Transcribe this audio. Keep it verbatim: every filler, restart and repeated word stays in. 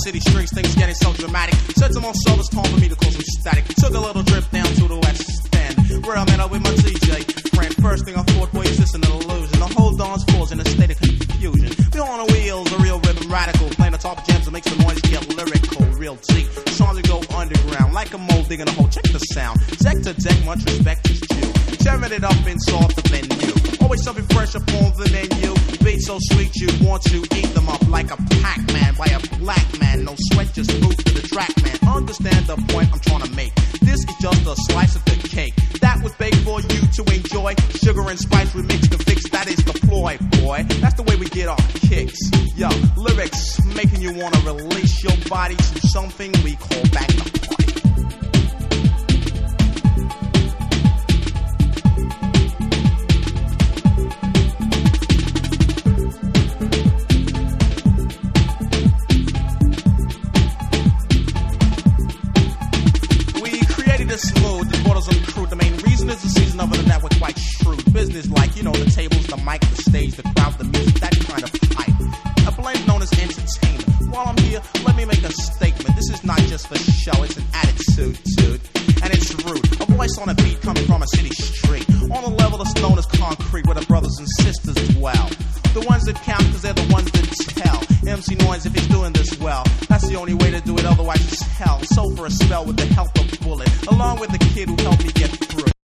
city streets, things getting so dramatic. Set them on shoulders, time for me to cause some static. Took a little trip down to the west end, where I met up with my D J friend. First thing I thought, boy, is this an illusion? The whole dance floor's in a state of confusion. We on the wheels, a real rhythm radical, playing the top gems that makes the noise get lyrical. Real G, trying to go underground like a mole digging a hole. Check the sound, deck to deck, much respect is due. Tearing it up inside the venue, always something fresh upon the menu. Beats so sweet you want to eat them up like a Pac-Man by a black man. No sweat, just move to the track, man. Understand the point I'm trying to make. This is just a slice of the cake that was baked for you to enjoy. Sugar and spice remix the fix, that is the ploy, boy. That's the way we get our kicks. Yo, lyrics making you wanna release your body to something we call back the party. Smooth, the borders uncrude. The main reason is the season of it that we're quite shrewd. Business like, you know, the tables, the mic, the stage, the crowd, the music, that kind of hype. A blend known as entertainment. While I'm here, let me make a statement. This is not just for show, it's an attitude, dude. And it's rude. A voice on a beat coming from a city street. On a level that's known as concrete, where the brothers and sisters dwell. The ones that count, cause they're the ones that tell. M C Noise, if he's doing this well, that's the only way to do it, otherwise it's hell. So for a spell with the help of Bullet, along with the kid who helped me get through.